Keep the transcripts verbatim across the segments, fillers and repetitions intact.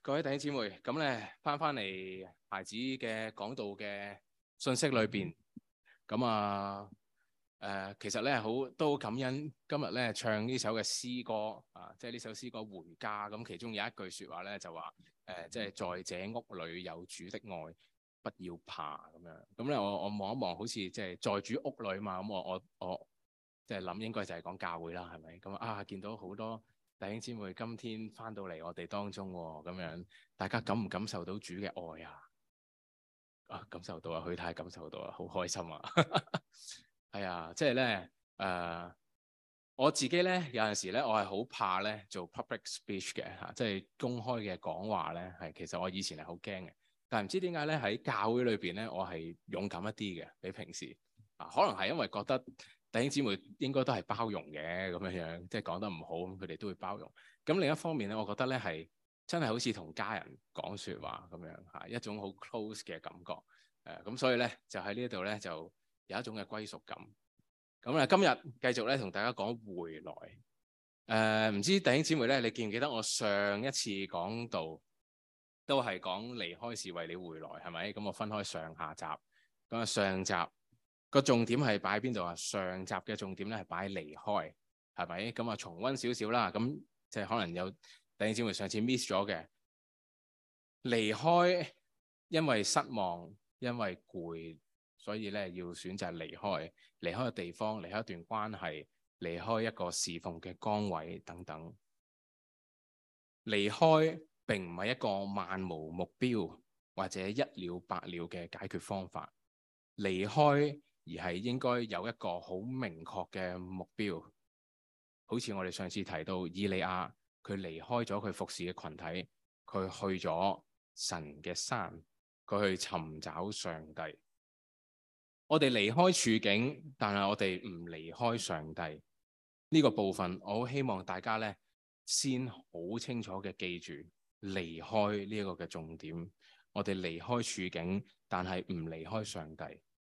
各位弟兄姊妹，咁咧翻翻嚟孩子嘅講道嘅信息裏邊，咁啊誒、呃，其實咧好都好感恩今日咧唱呢首嘅詩歌啊，即係呢首詩歌回家。咁其中有一句説話咧就話誒，即係在這屋裏有主的愛，不要怕咁樣。咁咧我我望一望，好似即係在主屋裏嘛。咁我我我即係諗應該就係講教會啦，係咪？咁啊見到好多弟兄姊妹今天翻到嚟我哋當中喎，咁樣大家感唔感受到主嘅愛啊？啊，感受到啊，許太感受到啊，好開心啊！係啊，即係咧誒，我自己咧有陣時咧，我係好怕咧做 public speech 嘅嚇，即係公開嘅講話咧，係其實我以前係好驚嘅，但係唔知點解咧喺教會裏邊咧，我係勇敢一啲嘅，比平時啊，可能係因為覺得弟兄姊妹應該都係包容嘅咁樣樣，即係講得唔好咁，佢哋都會包容。咁另一方面咧，我覺得咧係真係好似同家人講説話咁樣嚇，一種好 close 嘅感覺。誒咁、呃、所以咧就喺呢度咧就有一種嘅歸屬感。咁啊，今日繼續咧同大家講回來。誒、呃、唔知弟兄姊妹咧，你記唔記得我上一次講道都係講離開是為了回來，係咪？咁我分開上下集。咁啊，上集個重點係擺喺邊度啊？上集嘅重點咧係擺喺離開，係咪？咁啊，重溫少少啦。咁即係可能有弟兄姊妹上次 miss 咗嘅離開，因為失望，因為攰，所以咧要選擇離開，離開個地方，離開一段關係，離開一個侍奉嘅崗位等等。離開並唔係一個漫無目標或者一了百了嘅解決方法，離開而係應該有一個好明確嘅目標。好似我哋上次提到以利亞，佢離開咗佢服侍嘅群體，佢去咗神嘅山，佢去尋找上帝。我哋離開處境，但係我哋唔離開上帝呢個部分，我好希望大家咧先好清楚嘅記住離開呢一個嘅重點。我哋離開處境，但係唔離開上帝。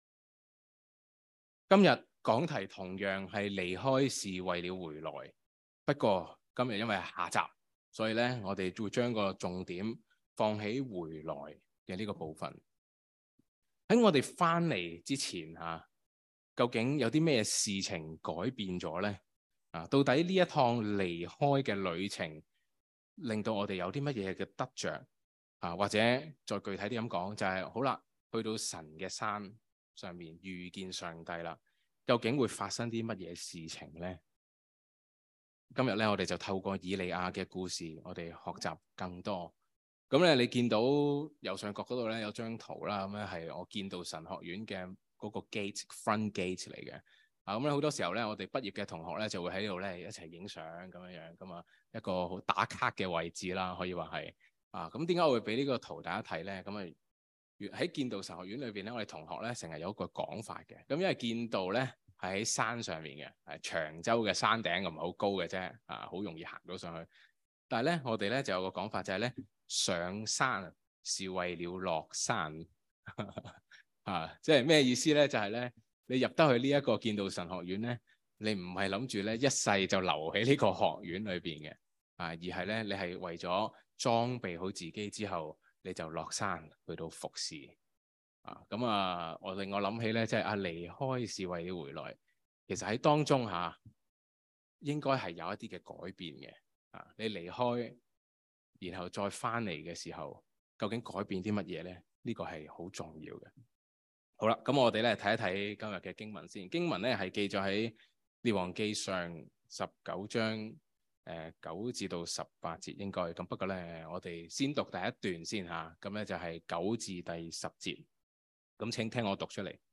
今日講題同樣係離開是為了回來，不過今日因為係下集，所以咧我哋會將個重點放喺回來嘅呢個部分。喺我哋翻嚟之前嚇、啊，究竟有啲咩事情改變咗呢？啊，到底呢一趟離開嘅旅程，令到我哋有啲乜嘢嘅得着啊？或者再具體啲咁講，就係、是、好啦，去到神嘅山上面遇見上帝啦，究竟會發生啲乜嘢事情呢？今日咧，我哋就透過以利亞嘅故事，我哋學習更多。咁咧，你見到右上角嗰度咧有張圖啦，咁咧係我見到神學院嘅嗰個 gate front gate 嚟嘅。啊，咁咧好多時候咧，我哋畢業嘅同學咧就會喺度咧一齊影相咁樣樣，咁啊一個好打卡嘅位置啦，可以話係。啊，咁點解我會俾呢個圖大家睇咧？咁啊，喺建道神學院裏邊咧，我哋同學咧成日有一個講法嘅。咁因為建道咧係喺山上面嘅，係長洲嘅山頂，唔係好高嘅啫，啊，好容易行到上去。但係咧，我哋咧就有個講法就係咧，上山是為了落山啊！即係咩意思咧？就係咧，你入得去呢一個建道神學院咧，你唔係諗住咧一世就留喺呢個學院裏邊嘅啊，而係咧你係為咗裝備好自己之後，你就落山去到服侍啊。咁啊，我令我諗起咧，即係啊離開是為了回來，其實喺當中嚇、啊、應該係有一啲嘅改變嘅啊。你離開，然後再翻嚟嘅時候，究竟改變啲乜嘢咧？呢個係好重要嘅。好啦，咁我哋咧睇一睇今日嘅經文先。經文咧係記載喺列王記上十九章誒、呃、九至到十八節應該。咁不過咧，我哋先讀第一段先嚇。咁咧就係九至第十節。咁請聽我讀出嚟。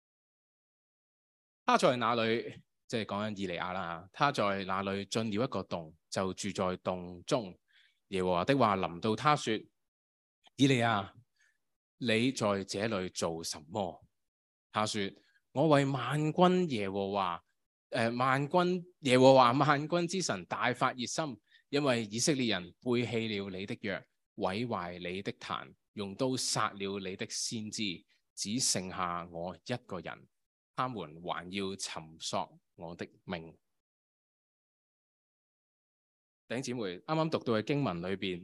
他在那裏，即係講緊以利亞啦。他在那裏進了一個洞，就住在洞中。耶和華的話臨到他說：以利亞，你在這裏做什麼？他說：我為萬軍耶和華，誒、呃、萬軍耶和華萬軍之神大發熱心，因為以色列人背棄了你的約，毀壞你的壇，用刀殺了你的先知，只剩下我一個人，他們還要尋索我的命。弟兄姊妹，啱啱讀到嘅經文裏邊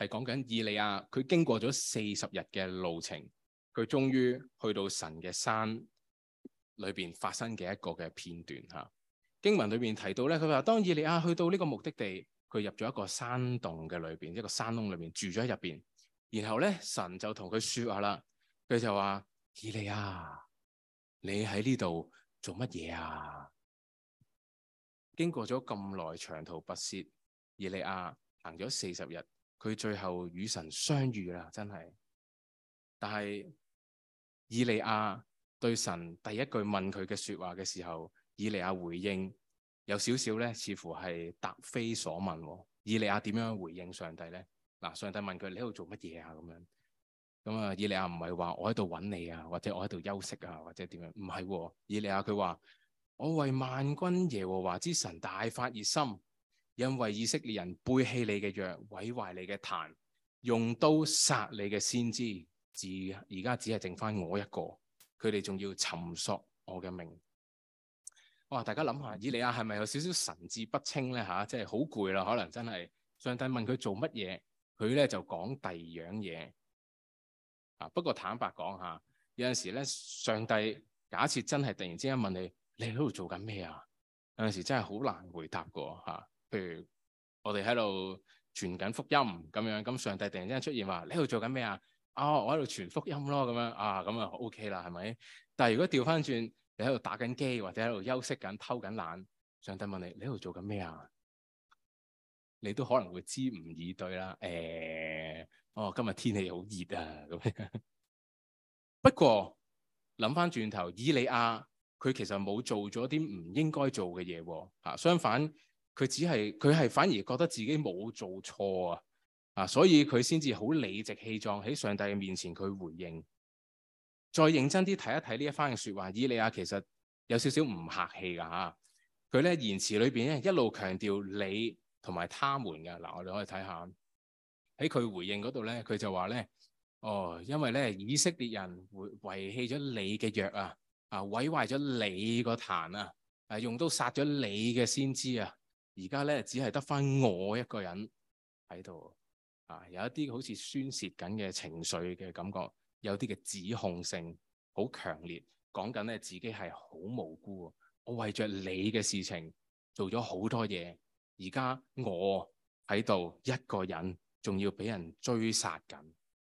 係講緊以利亞，佢經過咗四十日嘅路程，佢終於去到神嘅山裏邊發生嘅一個嘅片段嚇。經文裏邊提到咧，佢話當以利亞去到呢個目的地，佢入咗一個山洞嘅裏邊，一個山窿裏邊住咗喺入邊。然後咧，神就同佢説話啦，佢就話：以利亞，你喺呢度做乜嘢啊？經過咗咁耐長途跋涉，以利亞行咗四十日，佢最後與神相遇啦，真係。但係以利亞對神第一句問佢嘅説話嘅時候，以利亞回應有少少咧，似乎係答非所問。以利亞點樣回應上帝咧？嗱，上帝問佢：你喺度做乜嘢啊？咁樣咁啊，以利亞唔係話我喺度揾你啊，或者我喺度休息啊，或者點樣？唔係，以利亞佢話：我為萬軍耶和華之神大發熱心，因為以色列人背棄你嘅約，毀壞你嘅壇，用刀殺你嘅先知，至而家只係剩翻我一個，佢哋仲要尋索我嘅命。哇！大家諗下，以利亞係咪有少少神志不清咧？嚇、啊，即係好攰啦，可能真係。上帝問佢做乜嘢，佢咧就講第二樣嘢。啊，不過坦白講嚇，有陣時咧，上帝假設真係突然之間問你，你喺度做緊咩啊？有陣時真係好難回答㗎嚇。譬如我哋喺度傳緊福音咁樣，咁上帝突然之間出現話，你喺度做緊咩啊？哦，我喺度傳福音咯，咁樣啊，咁啊 OK 啦，係咪？但係如果調翻轉，你喺度打緊機或者喺度休息緊、偷緊懶，上帝問你，你喺度做緊咩啊？你都可能會支吾以對啦。誒、欸，哦，今日天氣好熱啊，咁樣。不過諗翻轉頭，以利亞佢其實冇做咗啲唔應該做嘅嘢喎。啊，相反，佢只係佢係反而覺得自己冇做錯啊。啊，所以佢先至好理直氣壯喺上帝嘅面前佢回應。再認真啲睇一睇呢一番嘅説話，以利亞其實有少少唔客氣㗎嚇。佢咧言辭裏邊咧一路強調你同埋他們嘅。嗱，我哋可以睇下喺佢回應嗰度咧，佢就話咧：哦，因為咧以色列人遺遺棄咗你嘅約啊，啊毀壞咗你個壇啊，啊用刀殺咗你嘅先知啊，而家咧只係得返我一個人喺度啊，有一啲好似宣洩緊嘅情緒嘅感覺。有啲嘅指控性好強烈，講緊咧自己係好無辜。我為着你嘅事情做咗好多嘢，而家我喺度一個人，仲要俾人追殺緊。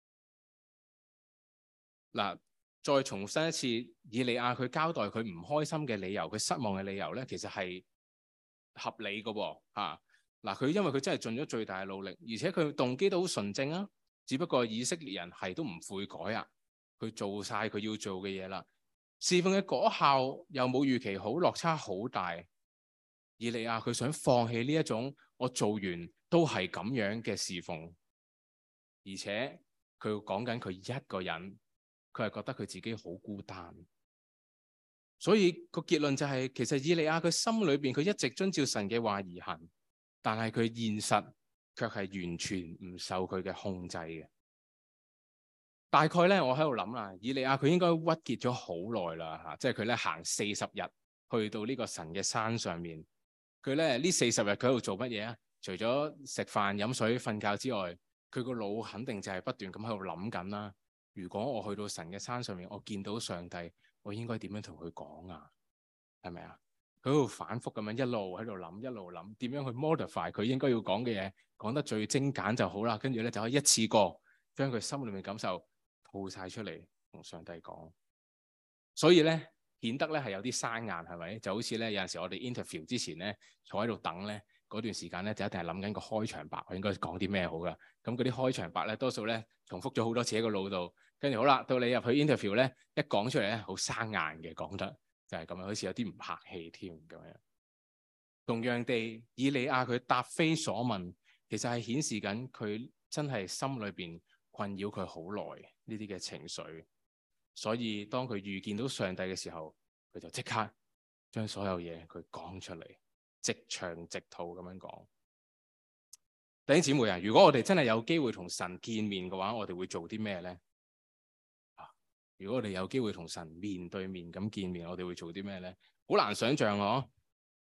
嗱，再重申一次，以利亞佢交代佢唔開心嘅理由，佢失望嘅理由咧，其實係合理嘅喎。嚇，嗱，佢因為佢真係盡咗最大嘅努力，而且佢動機都好純正啊。只不過以色列人係都唔悔改啊，佢做晒佢要做嘅嘢啦，侍奉嘅果效又冇預期好，落差好大。以利亞佢想放棄呢一種我做完都係咁樣嘅侍奉，而且佢講緊佢一個人，佢係覺得佢自己好孤單。所以個結論就係、是，其實以利亞佢心裏邊佢一直遵照神嘅話而行，但係佢現實卻係完全唔受佢嘅控制嘅。大概咧，我喺度諗啦，以利亞佢應該鬱結咗好耐啦嚇，即係佢咧行四十日去到呢個神嘅山上面。佢咧呢四十日佢喺度做乜嘢啊？除咗食飯、飲水、瞓覺之外，佢個腦肯定就係不斷咁喺度諗緊啦。如果我去到神嘅山上面，我見到上帝，我應該點樣同佢講啊？係咪啊？佢喺度反覆咁樣一路喺度諗，一路諗點樣去 modify 佢應該要講嘅嘢，講得最精簡就好啦。跟住咧就可以一次過將佢心裏面感受吐晒出嚟同上帝講。所以咧顯得咧係有啲生硬，係咪？就好似咧有陣時我哋 interview 之前咧坐喺度等咧嗰段時間咧就一定係諗緊個開場白，我應該講啲咩好噶。咁嗰啲開場白咧多數咧重複咗好多次喺個腦度，跟住好啦，到你入去 interview 咧一講出嚟咧好生硬嘅講得。就係咁樣，好似有啲唔客氣添咁樣。同樣地，以利亞佢答非所問，其實係顯示緊佢真係心裏邊困擾佢好耐呢啲嘅情緒。所以當佢遇見到上帝嘅時候，佢就即刻將所有嘢佢講出嚟，直腸直肚咁樣講。弟兄姊妹啊，如果我哋真係有機會同神見面嘅話，我哋會做啲咩咧？如果我哋有機會同神面對面咁見面，我哋會做啲咩咧？好難想像咯。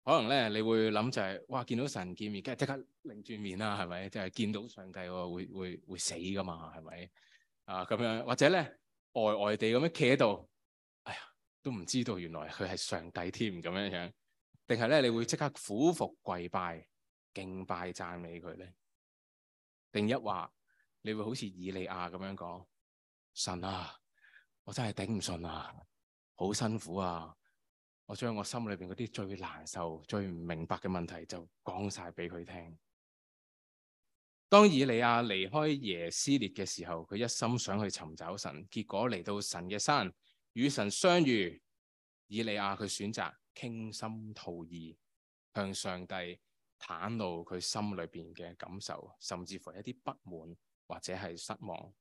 可能咧你會諗就係、是，哇！見到神見面，梗係即刻擰轉面啦，係咪？就係、是、見到上帝喎，會會會死噶嘛，係咪？啊咁樣，或者咧呆呆地咁樣企喺度，哎呀，都唔知道原來佢係上帝添咁樣樣，定係咧你會即刻俯伏跪拜、敬拜、讚美佢咧？定一話你會好似以利亞咁樣講：神啊，我真係頂唔順啊，好辛苦啊！我將我心裏邊嗰啲最難受、最唔明白嘅問題就講晒俾佢聽。當以利亞離開耶斯列嘅時候，佢一心想去尋找神，結果嚟到神嘅山與神相遇。以利亞佢選擇傾心吐意，向上帝袒露佢心裏邊嘅感受，甚至乎一啲不滿或者係失望。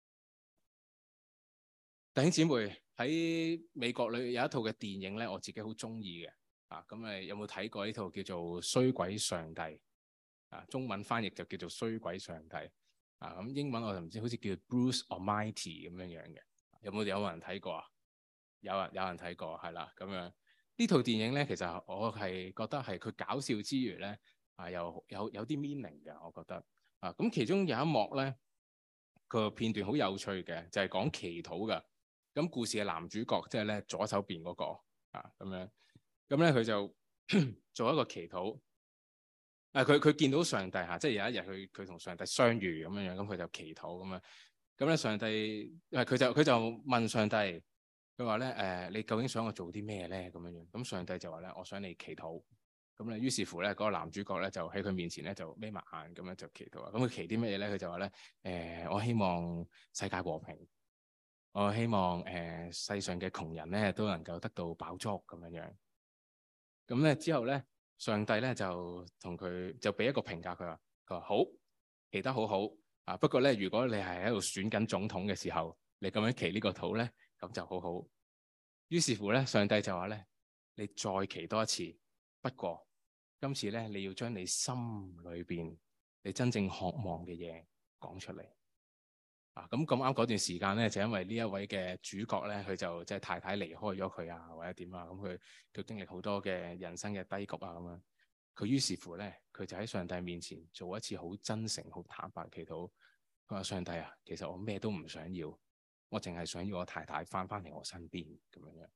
弟兄姊妹，喺美國裏有一套嘅電影咧，我自己好中意嘅啊。咁誒有冇睇過呢套叫做《衰鬼上帝》啊？中文翻譯就叫做《衰鬼上帝》啊。咁英文我就唔知，好似叫 Bruce Almighty 咁樣樣嘅。有冇有冇人睇過啊？有啊，有人睇過係啦。咁樣呢套電影咧，其實我係覺得係佢搞笑之餘咧啊，又有有啲 meaning 嘅。我覺得啊，咁其中有一幕咧，個片段好有趣嘅，就係講祈禱㗎。咁故事嘅男主角即係咧左手邊嗰個啊，咁樣，咁咧佢就做一個祈禱。啊，佢佢見到上帝嚇，即係有一日佢佢同上帝相遇咁樣樣，咁佢就祈禱咁樣。咁咧上帝，誒佢就佢就問上帝，佢話咧誒，你究竟想我做啲咩咧？咁樣樣，咁上帝就話咧，我想你祈禱。咁咧於是乎咧，嗰個男主角咧就喺佢面前咧就眯埋眼咁樣就祈禱啊。咁佢祈啲乜嘢咧？佢就話咧誒，我希望世界和平。我希望誒、呃、世上嘅窮人咧都能夠得到飽足咁樣樣。咁咧之後咧，上帝咧就同佢就俾一個評價，佢話佢話好，祈得好好啊。不過咧，如果你係喺度選緊總統嘅時候，你咁樣祈呢個禱咧，咁就好好。於是乎咧，上帝就話咧，你再祈多一次。不過今次咧，你要將你心裏邊你真正渴望嘅嘢講出嚟。啊，咁咁啱嗰段時間咧，就因為呢一位嘅主角咧，佢就即係太太離開咗佢啊，或者點啊，咁佢佢經歷好多嘅人生嘅低谷啊，咁樣，佢於是乎咧，佢就喺上帝面前做一次好真誠、好坦白祈禱。佢話：上帝啊，其實我咩都唔想要，我淨係想要我太太翻返嚟我身邊咁樣樣。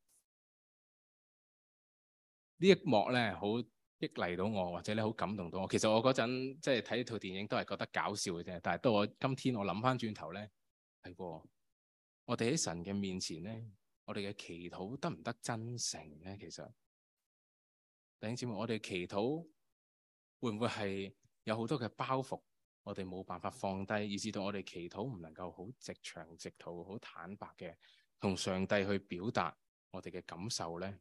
呢一幕咧，好激勵到我，或者咧好感動到我。其實我嗰陣即係睇呢套電影都係覺得搞笑嘅啫，但係到我今天我諗翻轉頭咧，係喎，我哋喺神嘅面前咧，我哋嘅祈禱得唔得真誠咧？其實弟兄姊妹，我哋祈禱會唔會係有好多嘅包袱，我哋冇辦法放低，以至到我哋祈禱唔能夠好直腸直肚、好坦白嘅同上帝去表達我哋嘅感受咧？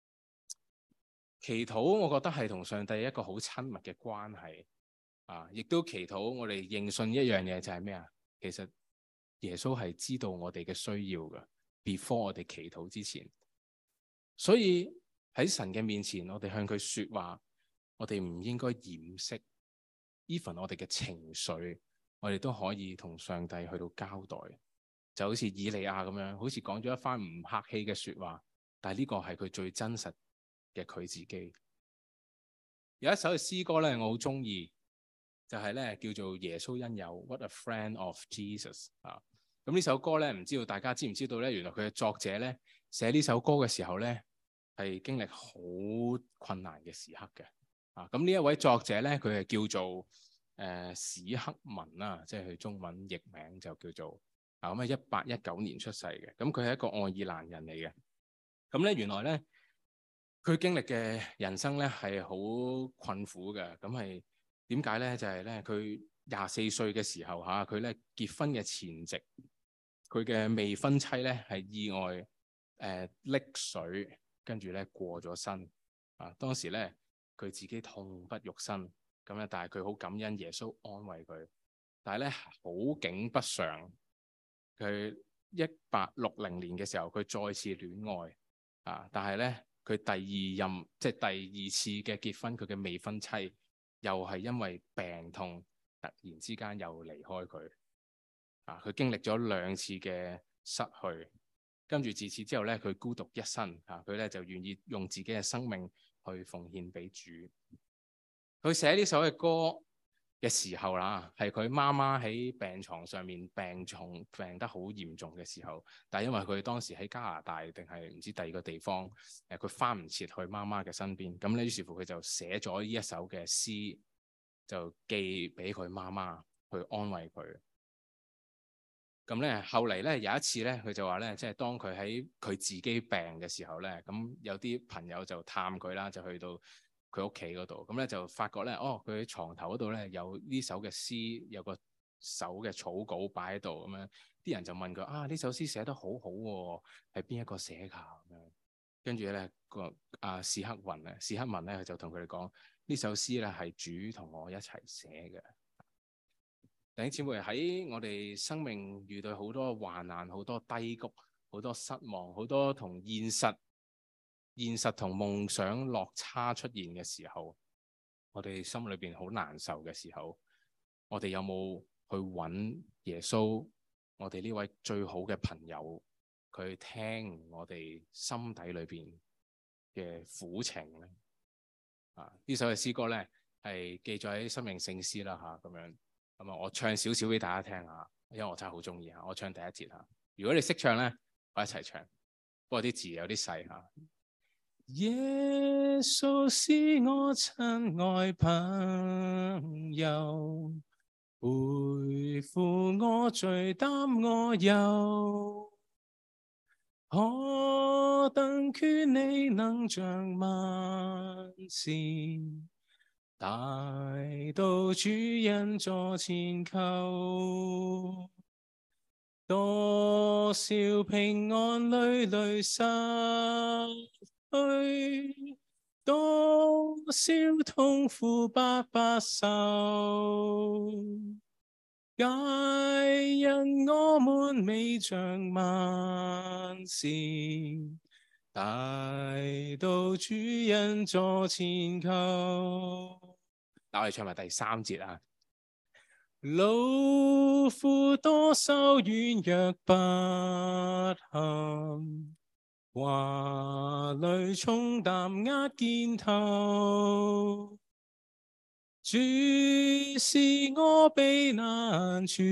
祈禱，我覺得係同上帝一個好親密嘅關係啊！亦都祈禱，我哋認信一樣嘢就係咩啊？其實耶穌係知道我哋嘅需要嘅 ，before 我哋祈禱之前。所以喺神嘅面前，我哋向佢說話，我哋唔應該掩飾 even 我哋嘅情緒，我哋都可以同上帝去到交代。就好似以利亞咁樣，好似講咗一番唔客氣嘅說話，但係呢個係佢最真實嘅佢自己。有一首嘅詩歌咧，我好中意，就係咧叫做《耶穌恩友》What a Friend of Jesus 啊。咁呢首歌咧，唔知道大家知唔知道咧？原來佢嘅作者咧寫呢首歌嘅時候咧，係經歷好困難嘅時刻嘅啊。咁呢一位作者咧，佢係叫做誒、呃、史克文啦，即係佢中文譯名就叫做啊。咁啊，一八一九年出世嘅，咁佢係一個愛爾蘭人嚟嘅。咁咧原來咧，佢經歷嘅人生咧係好困苦嘅。咁係點解咧？就係咧，佢廿四歲嘅時候嚇，佢咧結婚嘅前夕，佢嘅未婚妻咧係意外誒溺、呃、水，跟住咧過咗身啊。當時咧佢自己痛不欲生咁咧，但係佢好感恩耶穌安慰佢。但係咧好景不常，佢一八六零年嘅時候，佢再次戀愛啊，但係咧佢第二任即係第二次嘅結婚，佢嘅未婚妻又係因為病痛突然之間又離開佢啊。佢經歷咗兩次嘅失去，跟住自此之後咧，佢孤獨一生啊。佢咧就願意用自己嘅生命去奉獻俾主。佢寫呢首嘅歌嘅時候啦，係佢媽媽喺病床上面病重病得好嚴重嘅時候，但係因為佢當時喺加拿大定係唔知第二個地方，誒佢翻唔切去媽媽嘅身邊，咁咧於是乎佢就寫咗呢一首嘅詩，就寄俾佢媽媽去安慰佢。咁咧後嚟咧有一次咧，佢就話咧，即係當佢喺佢自己病嘅時候咧，咁有啲朋友就探佢啦，就去到佢屋企嗰度，咁咧就發覺咧，哦，佢喺床頭嗰度咧有呢首嘅詩，有個手嘅草稿擺喺度咁樣，啲人就問佢啊，呢首詩寫得好好喎，係邊一個寫㗎咁樣？跟住咧個阿史克雲咧，史克文咧，佢就同佢哋講，呢首詩咧係主同我一齊寫嘅。弟兄姊妹，喺我哋生命遇到好多患難、好多低谷、好多失望、好多同現實、現實同夢想落差出現嘅時候，我哋心裏邊好難受嘅時候，我哋有冇去揾耶穌，我哋呢位最好嘅朋友，佢聽我哋心底裏邊嘅苦情咧？啊，呢首嘅詩歌咧係記載喺生命聖詩啦嚇，咁樣。咁啊，我唱少少俾大家聽下，因為我真係好中意嚇。我唱第一節嚇，如果你識唱咧，我一齊唱。不過啲字有啲細嚇。耶穌是我親愛朋友，背負我罪擔我憂，何等權你能將萬事帶到主人座前求，多少平安屢屢失去，多少痛苦白白受，皆因我們未將萬事帶到主人座前求。嗱，我哋唱埋第三節啊。勞苦多愁軟弱不堪，掛慮重擔壓肩頭，主是我避難處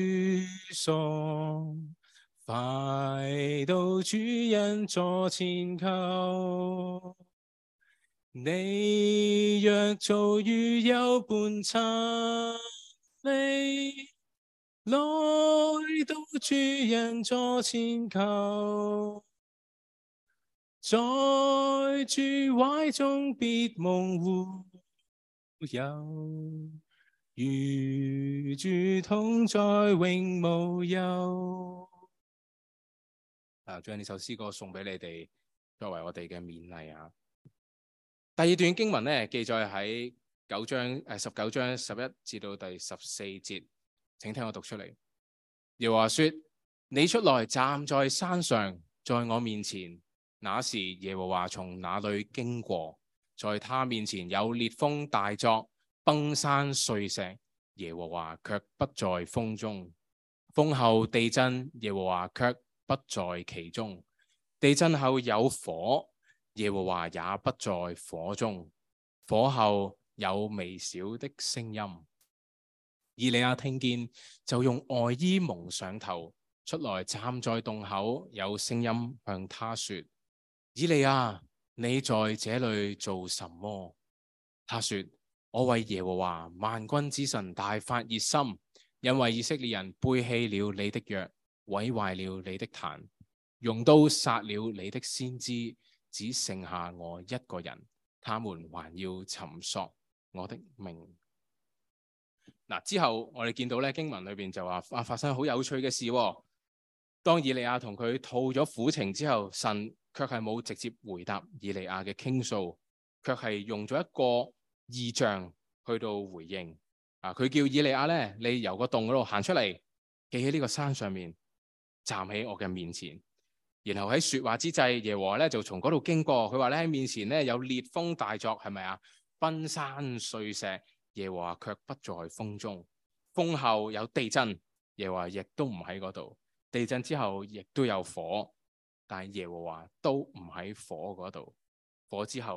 所，快到主人座前求。你若遭遇有伴親你，來到主人座前求，在主懷中必蒙護佑，與主同在永無憂。啊，將呢首詩歌送俾你哋，作為我哋嘅勉勵啊！第二段經文咧，記載喺九章誒十九章十一至到第十四節，請聽我讀出嚟。耶和華說：你出來站在山上，在我面前。那時耶和華從那裏經過，在他面前有烈風大作，崩山碎石。耶和華卻不在風中。風後地震，耶和華卻不在其中。地震後有火，耶和華也不在火中。火後有微小的聲音。以利亞聽見，就用外衣蒙上頭，出來站在洞口，有聲音向他說：以利亞，你在這裏做什麼？他說：我為耶和華萬軍之神大發熱心，因為以色列人背棄了你的約，毀壞了你的壇，用刀殺了你的先知，只剩下我一個人，他們還要尋索我的命。嗱，之後我哋見到咧，經文裏邊就話啊，發生好有趣嘅事喎。當以利亞同佢吐咗苦情之後，神卻係冇直接回答以利亞嘅傾訴，卻係用咗一個異象去到回應。啊，佢叫以利亞咧，你由個洞嗰度行出嚟，企喺呢個山上面，站喺我嘅面前。然後喺說話之際，耶和華咧就從嗰度經過，佢話咧喺面前咧有烈風大作，係咪啊？崩山碎石，耶和華卻不在風中。風後有地震，耶和華亦都唔喺嗰度。地震之後亦都有火，但係耶和華都唔喺火嗰度。火之後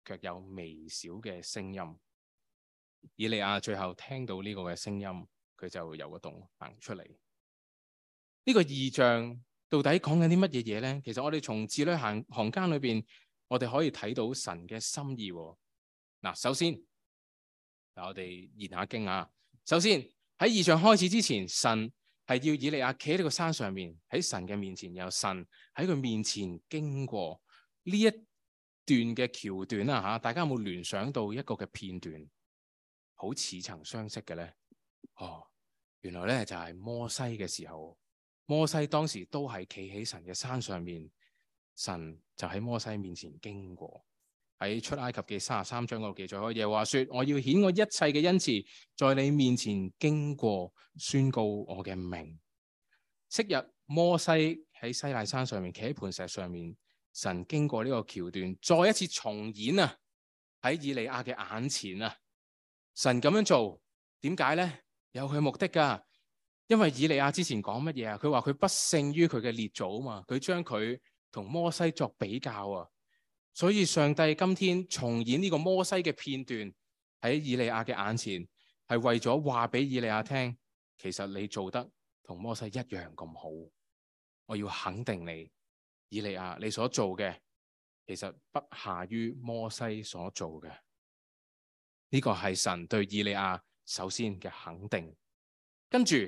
卻有微小嘅聲音。以利亞最後聽到呢個嘅聲音，佢就由個洞行出嚟。呢個異象到底講緊啲乜嘢嘢呢？其實我哋從字裏行行間裏邊，我哋可以睇到神嘅心意。嗱，首先嗱，我哋研下經啊。首先喺異象開始之前，神係要以利亞企喺呢個山上面，喺神嘅面前，由神喺佢面前經過。呢一段嘅橋段啊，吓，大家有冇聯想到一個嘅片段，好似曾相識嘅呢？哦，原來呢就係摩西嘅時候。摩西當時都係企喺神嘅山上面，神就喺摩西面前經過。喺出埃及記三十三章嗰度記載，耶和華說：我要顯我一切嘅恩慈在你面前經過，宣告我嘅名。昔日摩西喺西奈山上面企喺磐石上面，神經過呢個橋段，再一次重演啊！喺以利亞嘅眼前啊，神咁樣做，點解呢？有佢目的噶。因為以利亞之前講乜嘢啊？佢話佢不勝於佢嘅列祖啊嘛，佢將佢同摩西作比較啊，所以上帝今天重演呢個摩西嘅片段喺以利亞嘅眼前，係為咗話俾以利亞聽，其實你做得同摩西一樣咁好，我要肯定你，以利亞你所做嘅其實不下於摩西所做嘅。呢個係神對以利亞首先嘅肯定，跟住。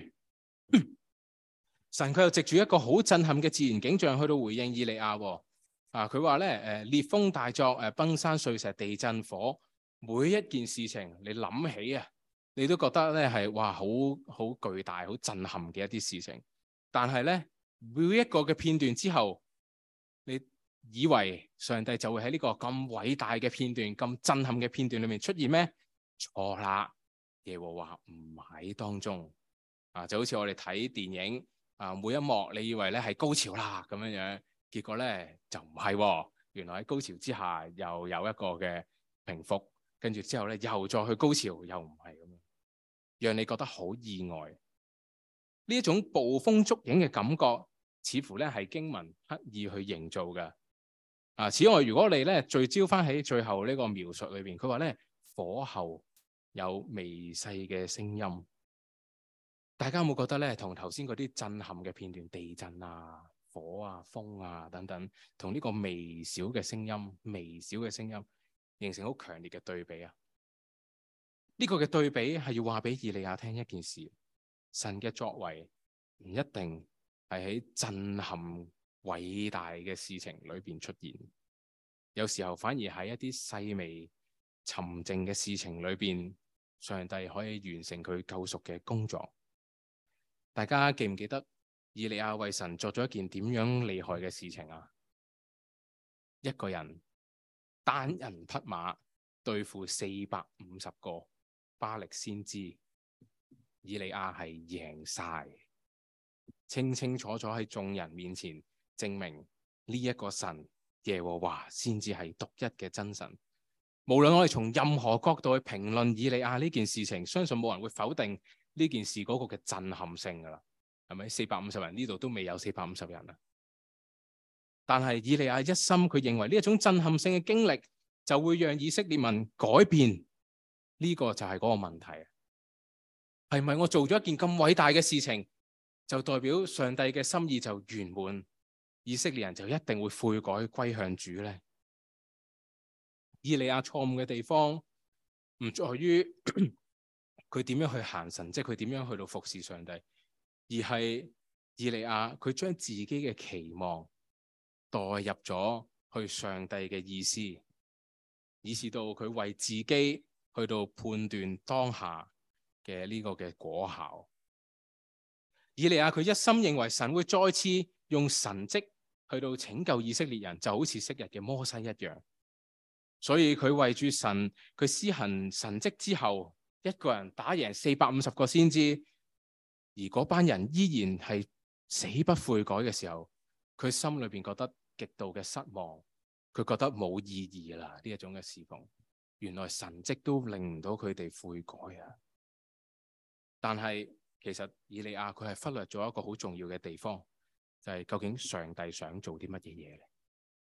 神佢又藉住一個好震撼嘅自然景象去到回應以利亞。啊，佢話咧，誒，烈風大作，誒，崩山碎石，地震火，每一件事情你諗起啊，你都覺得咧係哇，好好巨大、好震撼嘅一啲事情。但係咧，每一個嘅片段之後，你以為上帝就會喺呢個咁偉大嘅片段、咁震撼嘅片段裏面出現咩？錯啦，耶和華唔喺當中。啊，就好似我哋睇電影啊，每一幕你以為咧係高潮啦咁樣樣，結果咧就唔係喎。原來喺高潮之下又有一個嘅平復，跟住之後咧又再去高潮，又唔係咁樣，讓你覺得好意外。呢一種捕風捉影嘅感覺，似乎咧係經文刻意去營造嘅。啊，此外，如果你咧聚焦翻喺最後呢個描述裏邊，佢話咧火後有微細嘅聲音。大家有冇覺得咧，同頭先嗰啲震撼嘅片段，地震啊、火啊、風啊等等，同呢個微小嘅聲音、微小嘅聲音，形成好強烈嘅對比啊？呢個嘅對比係要話俾以利亞聽一件事：神嘅作為唔一定係喺震撼偉大嘅事情裏邊出現，有時候反而喺一啲細微沉靜嘅事情裏邊，上帝可以完成佢救贖嘅工作。大家記唔記得以利亞為神做咗一件點樣厲害嘅事情啊？一個人單人匹馬對付四百五十個巴力先知，以利亞係贏晒，清清楚楚喺眾人面前證明呢一個神耶和華先至係獨一嘅真神。無論我哋從任何角度去評論以利亞呢件事情，相信冇人會否定呢件事嗰個嘅震撼性噶啦，係咪？四百五十人呢度都未有四百五十人啊！但係以利亞一心，佢認為呢一種震撼性嘅經歷就會讓以色列民改變，呢個就係嗰個問題。係咪我做咗一件咁偉大嘅事情，就代表上帝嘅心意就圓滿，以色列人就一定會悔改歸向主呢？以利亞錯誤嘅地方唔在於佢點樣去行神，即係佢點樣去到服侍上帝，而係以利亞佢將自己嘅期望代入咗去上帝嘅意思，以致到佢為自己去到判斷當下嘅呢個嘅果效。以利亞佢一心認為神會再次用神蹟去到拯救以色列人，就好似昔日嘅摩西一樣。所以佢為住神，佢施行神蹟之後，一個人打贏四百五十個先知，而嗰班人依然係死不悔改嘅時候，佢心裏邊覺得極度嘅失望，佢覺得冇意義啦。呢一種嘅侍奉，原來神蹟都令唔到佢哋悔改啊！但係其實以利亞佢係忽略咗一個好重要嘅地方，就係究竟上帝想做啲乜嘢嘢咧？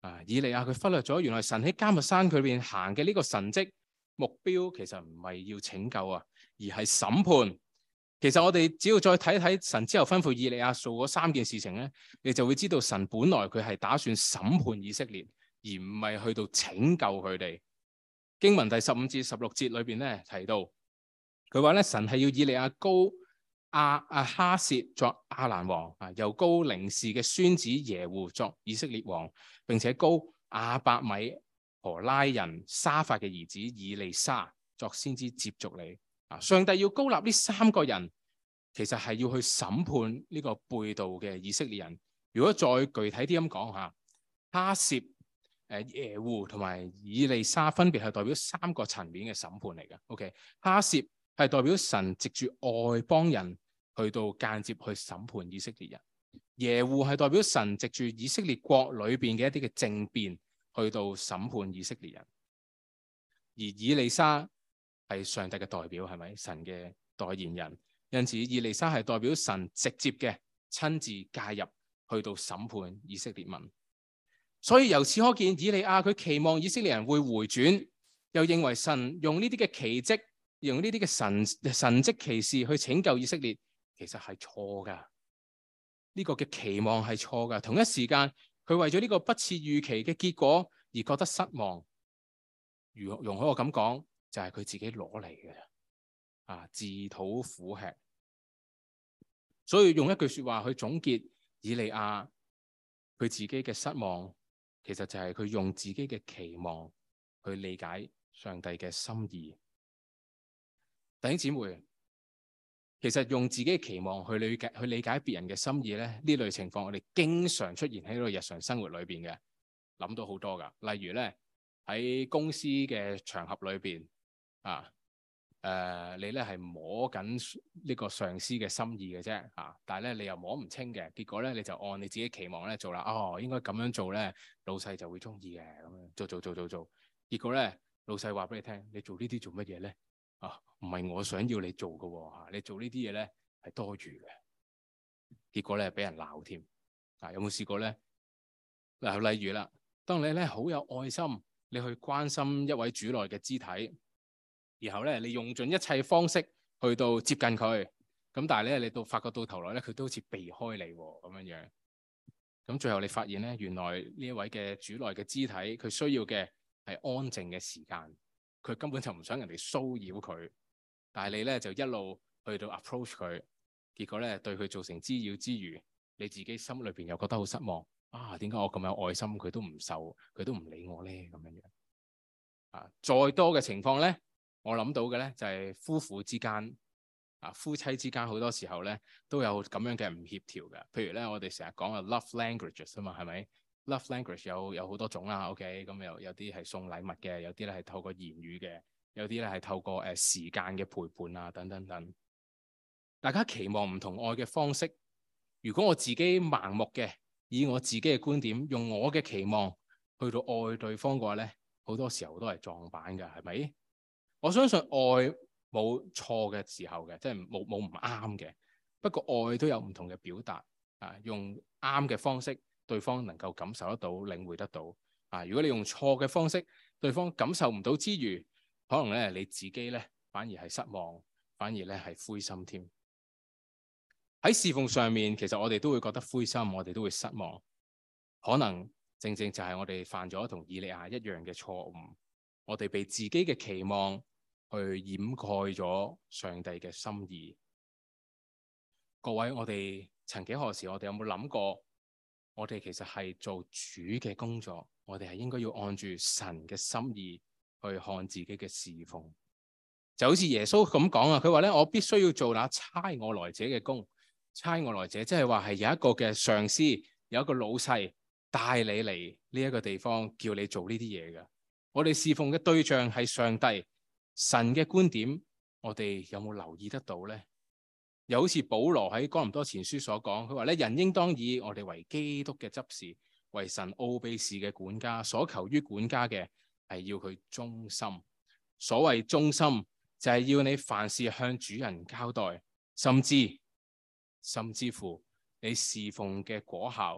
啊，以利亞佢忽略咗原來神喺迦密山佢裏邊行嘅呢個神蹟目標，其實唔係要拯救啊，而係審判。其實我哋只要再睇睇神之後吩咐以利亞做嗰三件事情咧，你就會知道神本來佢係打算審判以色列，而唔係去到拯救佢哋。經文第十五至十六節裏邊咧提到，佢話咧神係要以利亞高亞亞哈薛作亞蘭王，啊又高寧示嘅孫子耶戶作以色列王，並且高亞伯米何拉人沙法嘅兒子以利沙作先知接續你。啊，上帝要高立呢三個人，其實係要去審判呢個背道嘅以色列人。如果再具體啲咁講下，哈薛、誒耶戶同埋以利沙分別係代表三個層面嘅審判嚟嘅。OK， 哈薛係代表神藉住外邦人去到間接去審判以色列人，耶戶係代表神藉住以色列國裏邊嘅一啲嘅政變去到審判以色列人，而以利沙係上帝嘅代表，係咪神嘅代言人？因此以利沙係代表神直接嘅親自介入去到審判以色列民。所以由此可見，以利亞佢期望以色列人會回轉，又認為神用呢啲嘅奇蹟，用呢啲嘅神神蹟奇事去拯救以色列，其實係錯噶。呢個嘅期望係錯噶。同一時間，佢為咗呢個不似預期嘅結果而覺得失望。如容許我咁講，就係佢自己攞嚟嘅，啊，自討苦吃。所以用一句說話去總結以利亞佢自己嘅失望，其實就係佢用自己嘅期望去理解上帝嘅心意。弟兄姊妹，其實用自己嘅期望去理解去理解別人嘅心意咧，呢類情況我哋經常出現喺呢個日常生活裏邊嘅，諗到好多噶。例如咧喺公司嘅場合裏邊啊，誒、呃、你咧係摸緊呢個上司嘅心意嘅啫啊，但係咧你又摸唔清嘅，結果咧你就按你自己期望咧做啦。哦，應該咁樣做咧，老細就會中意嘅，咁樣做做做做做，結果咧老細話俾你聽，你做呢啲做乜嘢咧？啊，唔係我想要你做嘅喎、啊，你做呢啲嘢咧係多餘嘅，結果咧俾人鬧添。啊，有冇試過咧？嗱、啊，例如啦，當你咧好有愛心，你去關心一位主內嘅肢體，然後咧你用盡一切方式去到接近佢，咁但係咧你到發覺到頭來咧佢都好似避開你喎，咁樣樣。咁最後你發現咧，原來呢一位嘅主內嘅肢體，佢需要嘅係安靜嘅時間。佢根本就唔想人哋騷擾佢，但係你咧就一路去到 approach 佢，結果咧對佢造成滋擾之餘，你自己心裏邊又覺得好失望。啊，點解我咁有愛心，佢都唔受，佢都唔理我咧？咁樣樣啊，再多嘅情況咧，我諗到嘅咧就係夫婦之間啊，夫妻之間好多時候咧都有咁樣嘅唔協調嘅。譬如咧，我哋成日講嘅 love languages 啊嘛，係咪？Love language 有有好多種啦 ，OK，咁有有啲係送禮物嘅，有啲咧係透過言語嘅，有啲咧係透過誒、呃、時間嘅陪伴啊，等等等。大家期望唔同愛嘅方式。如果我自己盲目嘅，以我自己嘅觀點，用我嘅期望去到愛對方嘅話咧，好多時候都係撞板㗎，係咪？我相信愛冇錯嘅時候嘅，即係冇冇唔啱嘅。不過愛都有唔同嘅表達啊，用啱嘅方式。對方能夠感受得到、領會得到啊！如果你用錯嘅方式，對方感受唔到之餘，可能咧你自己咧反而係失望，反而咧係灰心添。喺侍奉上面，其實我哋都會覺得灰心，我哋都會失望。可能正正就係我哋犯咗同以利亞一樣嘅錯誤，我哋被自己嘅期望去掩蓋咗上帝嘅心意。各位，我哋曾幾何時，我哋有冇諗過？我哋其實係做主嘅工作，我哋係應該要按住神嘅心意去看自己嘅侍奉。就好似耶穌咁講啊，佢話咧：我必須要做那差我來者嘅工。差我來者，即係話係有一個嘅上司，有一個老細帶你嚟呢一個地方，叫你做呢啲嘢嘅。我哋侍奉嘅對象係上帝，神嘅觀點，我哋有冇留意得到咧？又好似保羅喺哥林多前書所講，佢話咧：人應當以我哋為基督嘅執事，為神奧秘事嘅管家。所求於管家嘅係要佢忠心。所謂忠心，就係要你凡事向主人交代，甚至甚至乎你侍奉嘅果效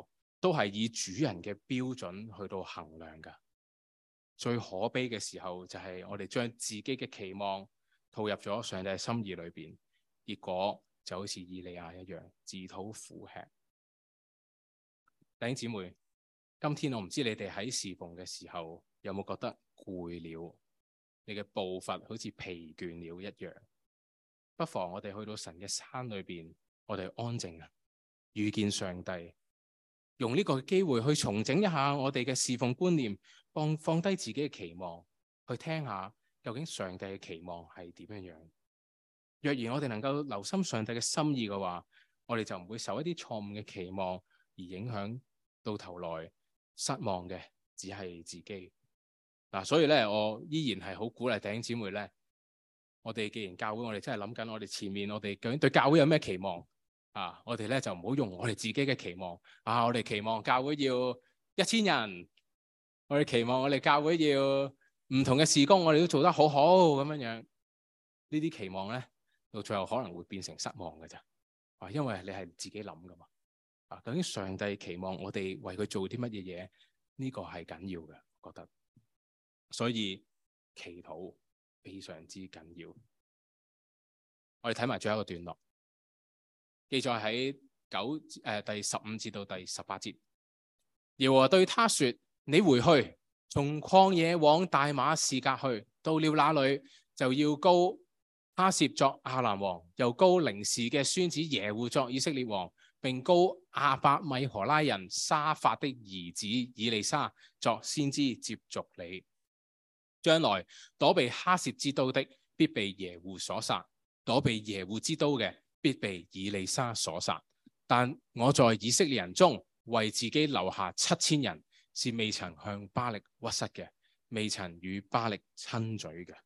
都係以主人嘅標準去到衡量㗎。最可悲嘅時候就係我哋將自己嘅期望套入咗上帝嘅心意裏邊，結果就好似以利亞一樣自討苦吃。弟兄姊妹，今天我唔知你哋喺侍奉嘅時候有冇覺得攰了，你嘅步伐好似疲倦了一樣。不妨我哋去到神嘅山裏邊，我哋安靜啊，遇見上帝，用呢個機會去重整一下我哋嘅侍奉觀念，放放低自己嘅期望，去聽下究竟上帝嘅期望係點樣樣。若然我哋能夠留心上帝嘅心意嘅話，我哋就唔會受一啲錯誤嘅期望而影響，到頭來失望嘅只係自己。嗱、啊，所以咧，我依然係好鼓勵弟兄姊妹咧。我哋既然教會，我哋真係諗緊，我哋前面我哋究竟對教會有咩期望啊？我哋咧就唔好用我哋自己嘅期望啊！我哋期望教會要一千人，我哋期望我哋教會要唔同嘅事工，我哋都做得好好咁樣樣。呢啲期望咧，到最後可能會變成失望嘅咋啊！因為你係自己諗噶嘛啊！究竟上帝期望我哋為佢做啲乜嘢嘢？呢個係緊要嘅，我覺得。所以祈禱非常之緊要。我哋睇埋最後一個段落，記載喺九誒、呃、第十五節到第十八節。耶和華對他說：你回去，從曠野往大馬士革去，到了那裏就要膏哈薛作亞蘭王，又膏寧示嘅孫子耶戶作以色列王，並膏亞伯米荷拉人沙法的兒子以利沙作先知接續你。將來躲避哈薛之刀的，必被耶戶所殺；躲避耶戶之刀嘅，必被以利沙所殺。但我在以色列人中為自己留下七千人，是未曾向巴力屈膝嘅，未曾與巴力親嘴嘅。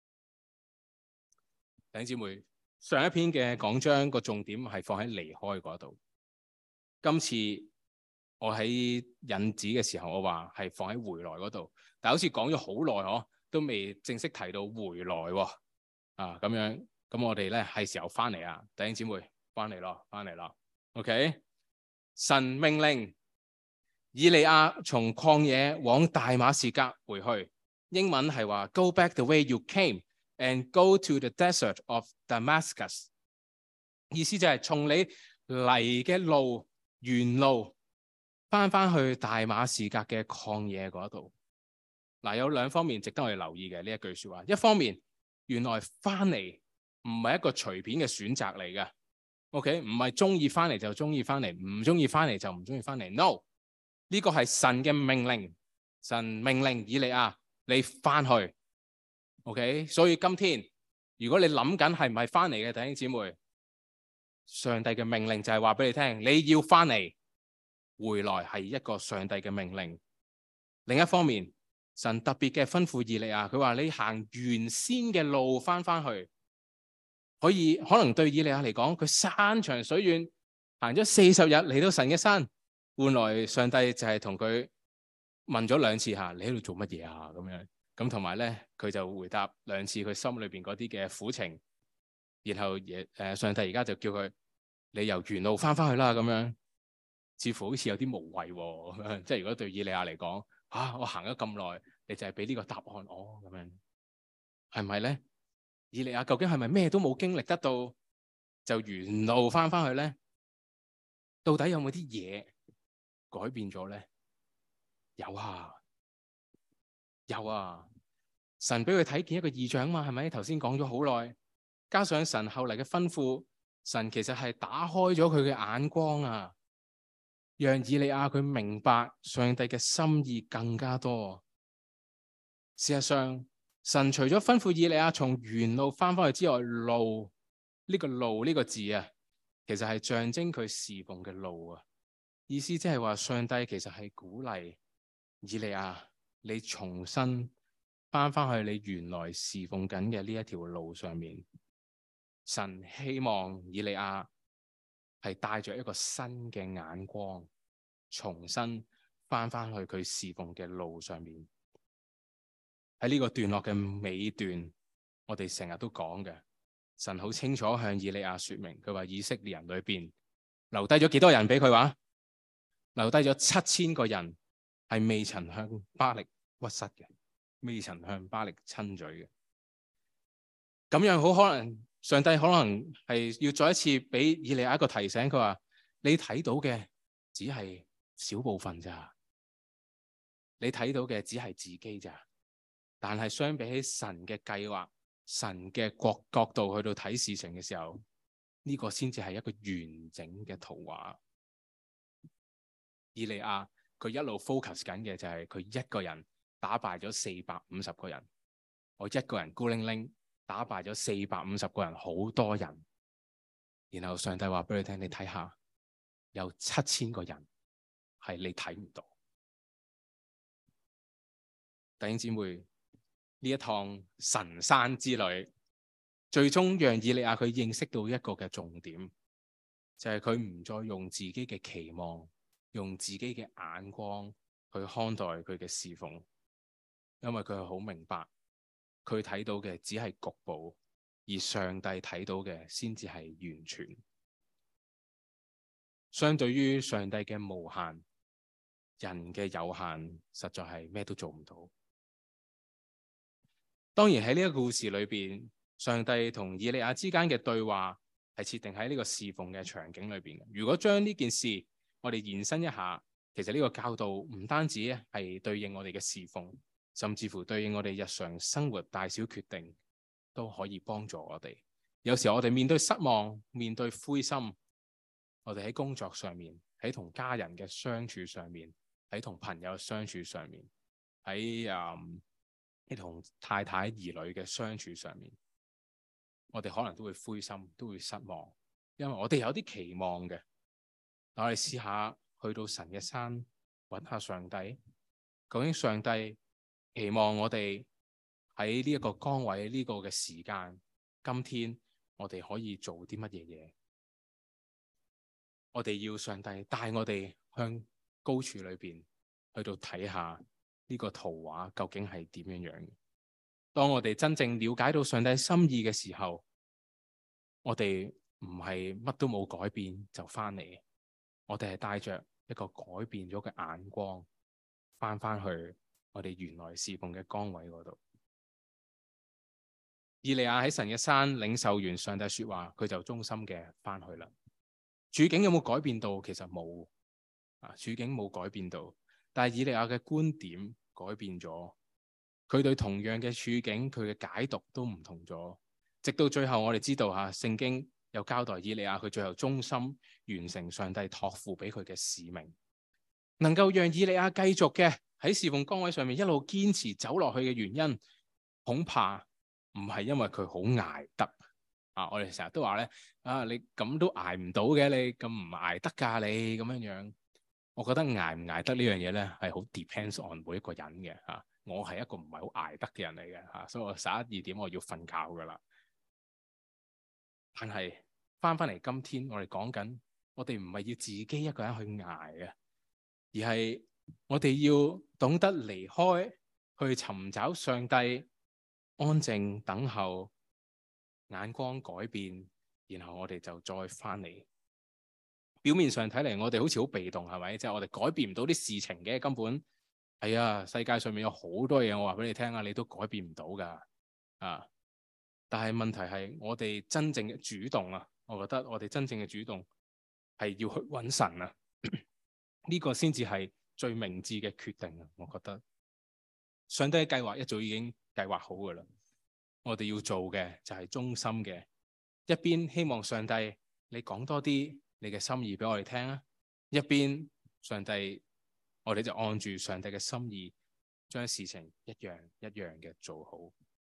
弟兄姊妹，上一篇嘅講章個重點係放喺離開嗰度。今次我喺引子嘅時候，我話係放喺回來嗰度，但好似講咗好耐嗬，都未正式提到回來喎。啊，咁樣，咁我哋咧係時候翻嚟啊，弟兄姊妹，翻嚟咯，翻嚟咯。OK， 神命令以利亞從曠野往大馬士革回去，英文係話 Go back the way you came and go to the desert of Damascus。意思就係從你嚟嘅路原路翻翻去大馬士革嘅曠野嗰度。嗱，有兩方面值得我哋留意嘅呢一句說話。一方面，原來翻嚟唔係一個隨便嘅選擇嚟嘅。OK， 唔係中意翻嚟就中意翻嚟，唔中意翻嚟就唔中意翻嚟。No， 呢個係神嘅命令，神命令以利亞你翻去。OK， 所以今天如果你諗緊係唔係翻嚟嘅弟兄姊妹，上帝嘅命令就係話俾你聽，你要翻嚟，回來係一個上帝嘅命令。另一方面，神特別嘅吩咐以利亞，佢話你行原先嘅路翻翻去。可以可能對以利亞嚟講，佢山長水遠行咗四十日嚟到神嘅山，換來上帝就係同佢問咗兩次下，你喺度做乜嘢啊？咁樣咁同埋咧，佢就回答兩次佢心裏邊嗰啲嘅苦情，然後嘢誒，上帝而家就叫佢你由原路翻翻去啦，咁樣似乎好似有啲無謂喎、啊。即係如果對以利亞嚟講，啊我行咗咁耐，你就係俾呢個答案我咁樣，係唔係咧？以利亞究竟係咪咩都冇經歷得到就原路翻翻去咧？到底有冇啲嘢改變咗咧？有啊，有啊！神俾佢睇見一個異象嘛，係咪？頭先講咗好耐，加上神後嚟嘅吩咐，神其實係打開咗佢嘅眼光啊，讓以利亞佢明白上帝嘅心意更加多。事實上，神除咗吩咐以利亞從原路翻返去之外，路呢個路呢個字啊，其實係象徵佢侍奉嘅路啊。意思即係話上帝其實係鼓勵以利亞，你重新翻返去你原來侍奉緊嘅呢一條路上面。神希望以利亞係帶着一個新嘅眼光，重新翻返去佢侍奉嘅路上面。喺呢個段落嘅尾段，我哋成日都講嘅，神好清楚向以利亞說明，佢話以色列人裏邊留低咗幾多人俾佢話？ 留低咗七千個人係未曾向巴力屈膝嘅，未曾向巴力親嘴嘅。咁樣好可能上帝可能係要再一次俾以利亞一個提醒，佢話你睇到嘅只係小部分咋，你睇到嘅只係自己咋，但係相比起神嘅計劃、神嘅角角度去到睇事情嘅時候，呢個先至係一個完整嘅圖畫。以利亞佢一路 focus 緊嘅就係佢一個人打敗咗四百五十個人，我一個人孤零零打敗咗四百五十個人，好多人。然後上帝話俾你聽，你睇下有七千個人係你睇唔到。弟兄姊妹，呢一趟神山之旅，最終讓以利亞佢認識到一個嘅重點，就係佢唔再用自己嘅期望，用自己嘅眼光去看待佢嘅侍奉，因為佢係好明白，佢睇到嘅只係局部，而上帝睇到嘅先至係完全。相對於上帝嘅無限，人嘅有限實在係咩都做唔到。當然喺呢個故事裏邊，上帝同以利亞之間嘅對話係設定喺呢個侍奉嘅場景裏邊。如果將呢件事我哋延伸一下，其實呢個教導唔單止係對應我哋嘅侍奉，甚至乎對應我哋日常生活大小決定都可以幫助我哋。有時候我哋面對失望、面對灰心，我哋喺工作上面，喺同家人嘅相處上面，喺同朋友相處上面，喺誒喺同太太兒女嘅相處上面，我哋可能都會灰心，都會失望，因為我哋有啲期望嘅。但我哋試下去到神嘅山揾下上帝，究竟上帝期望我哋喺呢一個崗位呢個嘅時間，今天我哋可以做啲乜嘢嘢？我哋要上帝帶我哋向高處裏邊去到睇下呢個圖畫究竟係點樣樣。當我哋真正了解到上帝心意嘅時候，我哋唔係乜都冇改變就翻嚟，我哋係帶着一個改變咗嘅眼光翻翻去我哋原來侍奉嘅崗位嗰度。以利亞喺神嘅山領受完上帝說話，佢就忠心嘅翻去啦。處境有冇改變到？其實冇啊，處境冇改變到，但係以利亞嘅觀點改變咗，佢對同樣嘅處境，佢嘅解讀都唔同咗。直到最後，我哋知道吓，聖經有交代以利亞佢最後忠心完成上帝託付俾佢嘅使命，能夠讓以利亞繼續嘅喺侍奉崗位上面一路堅持走落去嘅原因，恐怕唔係因為佢好捱得。啊！我哋成日都話咧，啊你咁都捱唔到嘅，你咁唔捱得㗎，你咁樣樣。我覺得捱唔捱得呢樣嘢咧，係好 depends on 每一個人嘅嚇、啊。我係一個唔係好捱得嘅人嚟嘅嚇，所以我十一二點我要瞓覺㗎啦。但係翻翻嚟今天，我哋講緊，我哋唔係要自己一個人去捱嘅，而係我哋要懂得離開，去尋找上帝，安靜等候。眼光改變，然後我哋就再翻嚟。表面上睇嚟，我哋好似好被動，係咪？即係我哋改變唔到啲事情嘅，根本係啊！世界上面有好多嘢，我話俾你聽啊，你都改變唔到噶啊！但係問題係，我哋真正嘅主動啊，我覺得我哋真正嘅主動係要去揾神啊！呢個先至係最明智嘅決定啊！我覺得上帝嘅計劃一早已經計劃好噶啦。我哋要做嘅就係忠心嘅，一邊希望上帝你講多啲你嘅心意俾我哋聽啊，一邊上帝我哋就按住上帝嘅心意，將事情一樣一樣嘅做好。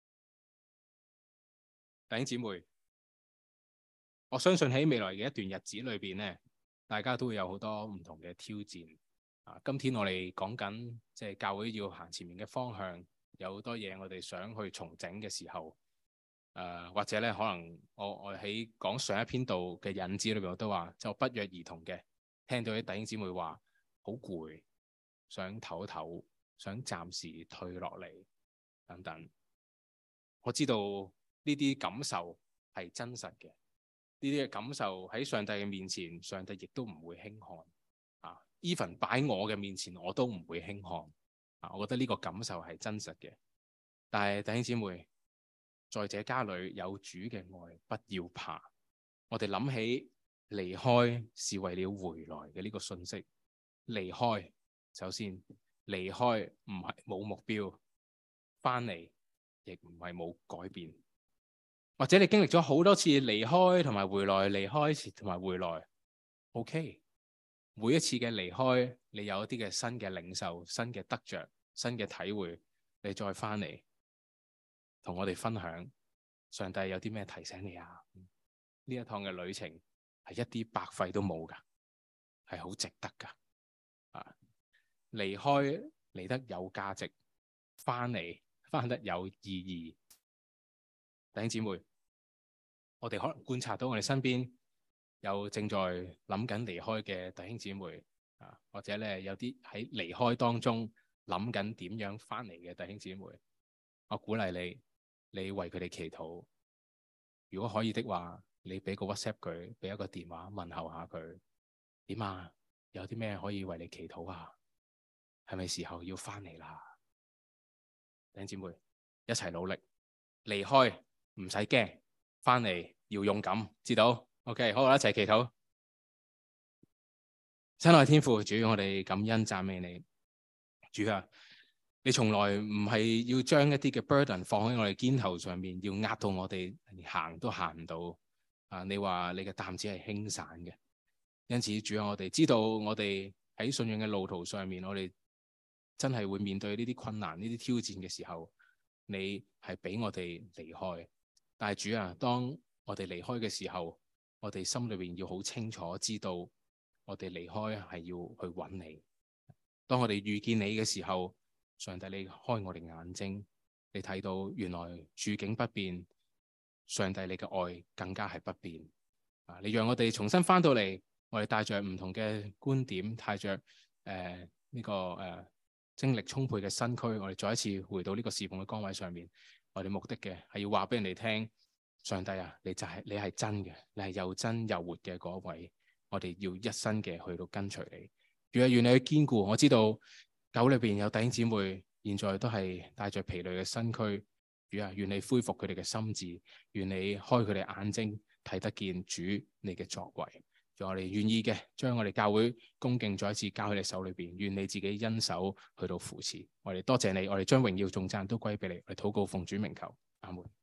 弟兄姊妹，我相信喺未來嘅一段日子裏邊咧，大家都會有好多唔同嘅挑戰啊。今天我哋講緊即係教會要行前面嘅方向。有好多嘢我哋想去重整嘅時候，誒、呃、或者咧可能我我喺講上一篇道嘅引子裏邊，我都話就不約而同嘅聽到啲弟兄姊妹話好攰，想唞唞，想暫時退落嚟等等。我知道呢啲感受係真實嘅，呢啲嘅感受喺上帝嘅面前，上帝亦都唔會輕看。 啊，even 擺我嘅面前我都唔會輕看啊！我覺得呢個感受係真實嘅。但係弟兄姊妹，在這家裏有主嘅愛，不要怕。我哋諗起離開是為了回來嘅呢個信息，離開首先離開唔係冇目標，翻嚟亦唔係冇改變。或者你經歷咗好多次離開同埋回來，離開同埋回來 ，OK。每一次嘅離開，你有一啲嘅新嘅領受、新嘅得着、新嘅體會，你再翻嚟同我哋分享，上帝有啲咩提醒你啊？呢一趟嘅旅程係一啲白費都冇噶，係好值得噶。啊，離開嚟得有價值，翻嚟翻得有意義。弟兄姊妹，我哋可能觀察到我哋身邊有正在諗緊離開嘅弟兄姊妹啊，或者咧有啲喺離開當中諗緊點樣翻嚟嘅弟兄姊妹，我鼓勵你，你為佢哋祈禱。如果可以的話，你俾個 WhatsApp 佢，俾一個電話問候下佢，點啊？有啲咩可以為你祈禱啊？係咪時候要翻嚟啦？弟兄姊妹，一齊努力，離開唔使驚，翻嚟要勇敢，知道 ？OK， 好，我一齊祈禱。親愛天父主，我哋感恩讚美你，主啊，你從來唔係要將一啲嘅 burden 放喺我哋肩頭上面，要壓到我哋連行都行唔到啊！你話你嘅擔子係輕散嘅，因此主啊，我哋知道我哋喺信仰嘅路途上面，我哋真係會面對呢啲困難、呢啲挑戰嘅時候，你係俾我哋離開。但係主啊，當我哋離開嘅時候，我哋心裏邊要好清楚知道，我哋離開係要去揾你。當我哋遇見你嘅時候，上帝你開我哋眼睛，你睇到原來處境不變，上帝你嘅愛更加係不變。啊，你讓我哋重新翻到嚟，我哋帶着唔同嘅觀點，帶着誒呢個誒、呃、精力充沛嘅身軀，我哋再一次回到呢個侍奉嘅崗位上面。我哋目的嘅係要話俾人哋聽，上帝啊，你就係、是、你係真嘅，你係又真又活嘅嗰位。我哋要一生嘅去到跟隨你。主啊，願你去堅固。我知道教裏邊有弟兄姊妹，現在都係帶着疲累嘅身軀。主啊，願你恢復佢哋嘅心智，願你開佢哋眼睛，睇得見主你嘅作為。主，我哋願意嘅，將我哋教會恭敬再一次交喺你手裏邊。願你自己恩手去到扶持。我哋多謝你，我哋將榮耀頌讚都歸俾你。我哋禱告奉主名求，阿門。